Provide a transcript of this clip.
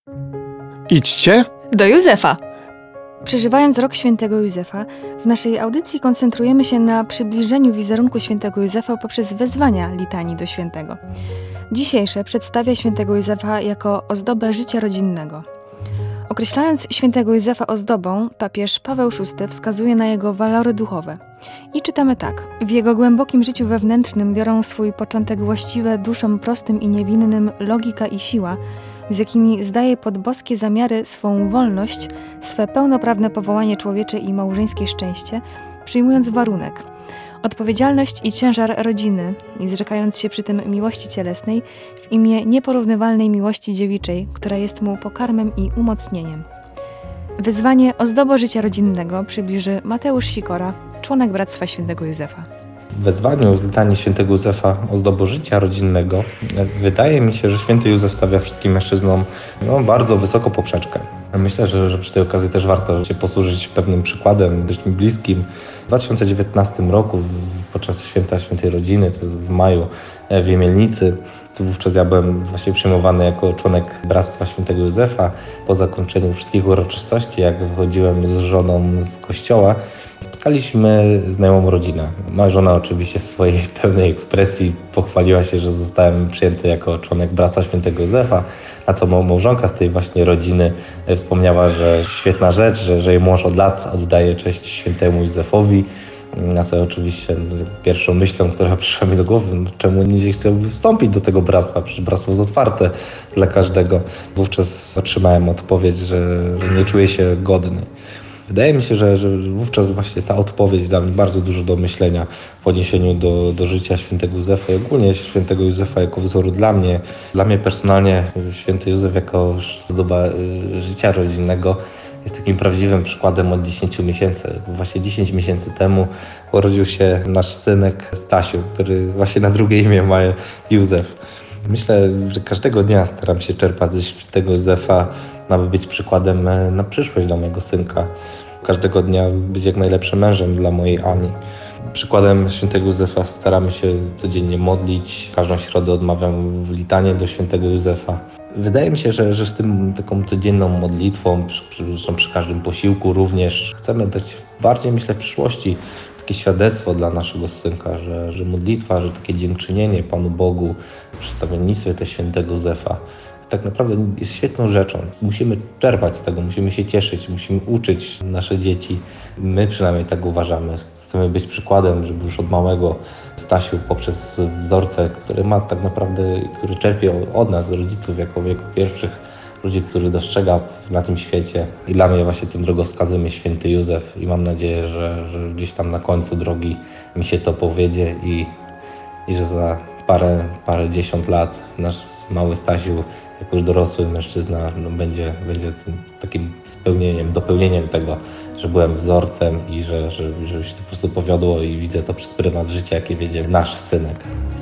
Idźcie do Józefa. Przeżywając rok świętego Józefa, w naszej audycji koncentrujemy się na przybliżeniu wizerunku świętego Józefa poprzez wezwania litanii do świętego. Dzisiejsze przedstawia świętego Józefa jako ozdobę życia rodzinnego. Określając świętego Józefa ozdobą, papież Paweł VI wskazuje na jego walory duchowe. I czytamy tak. W jego głębokim życiu wewnętrznym biorą swój początek właściwe duszom prostym i niewinnym logika i siła, z jakimi zdaje pod boskie zamiary swą wolność, swe pełnoprawne powołanie człowiecze i małżeńskie szczęście, przyjmując warunek odpowiedzialność i ciężar rodziny i zrzekając się przy tym miłości cielesnej w imię nieporównywalnej miłości dziewiczej, która jest mu pokarmem i umocnieniem. Wyzwanie ozdobo życia rodzinnego przybliży Mateusz Sikora, członek Bractwa Świętego Józefa. W wezwaniu z litanii świętego Józefa ozdobo życia rodzinnego wydaje mi się, że święty Józef stawia wszystkim mężczyznom bardzo wysoko poprzeczkę. Myślę, że przy tej okazji też warto się posłużyć pewnym przykładem, dość mi bliskim. W 2019 roku podczas święta Świętej Rodziny, to jest w maju w Jemielnicy, to wówczas ja byłem właśnie przyjmowany jako członek Bractwa Świętego Józefa. Po zakończeniu wszystkich uroczystości, jak wychodziłem z żoną z kościoła, spotkaliśmy znajomą rodzinę. Moja żona oczywiście w swojej pełnej ekspresji pochwaliła się, że zostałem przyjęty jako członek Bractwa Świętego Józefa, na co małżonka z tej właśnie rodziny wspomniała, że świetna rzecz, że jej mąż od lat oddaje cześć świętemu Józefowi. Na co oczywiście pierwszą myślą, która przyszła mi do głowy, czemu nie chciałby wstąpić do tego bractwa, przecież bractwo jest otwarte dla każdego. Wówczas otrzymałem odpowiedź, że nie czuję się godny. Wydaje mi się, że wówczas właśnie ta odpowiedź da mi bardzo dużo do myślenia w odniesieniu do życia świętego Józefa i ogólnie świętego Józefa jako wzoru dla mnie. Dla mnie personalnie święty Józef jako ozdoba życia rodzinnego jest takim prawdziwym przykładem od 10 miesięcy. Właśnie 10 miesięcy temu urodził się nasz synek Stasiu, który właśnie na drugie imię ma Józef. Myślę, że każdego dnia staram się czerpać ze świętego Józefa, aby być przykładem na przyszłość dla mojego synka. Każdego dnia być jak najlepszym mężem dla mojej Ani. Przykładem świętego Józefa staramy się codziennie modlić. Każdą środę odmawiam litanię do świętego Józefa. Wydaje mi się, że z tym taką codzienną modlitwą, przy każdym posiłku również chcemy dać bardziej, myślę, w przyszłości takie świadectwo dla naszego synka, że modlitwa, że takie dziękczynienie Panu Bogu w przedstawiennictwie też świętego Józefa tak naprawdę jest świetną rzeczą. Musimy czerpać z tego, musimy się cieszyć, musimy uczyć nasze dzieci. My przynajmniej tak uważamy. Chcemy być przykładem, żeby już od małego Stasiu poprzez wzorce, które ma tak naprawdę, które czerpie od nas, rodziców, jako pierwszych ludzi, których dostrzega na tym świecie. I dla mnie właśnie tym drogowskazem jest święty Józef i mam nadzieję, że gdzieś tam na końcu drogi mi się to powiedzie i że za parędziesiąt lat nasz mały Stasiu, jako już dorosły mężczyzna, będzie tym takim dopełnieniem tego, że byłem wzorcem i że się to po prostu powiodło i widzę to przez prymat życia, jakie wiedzie nasz synek.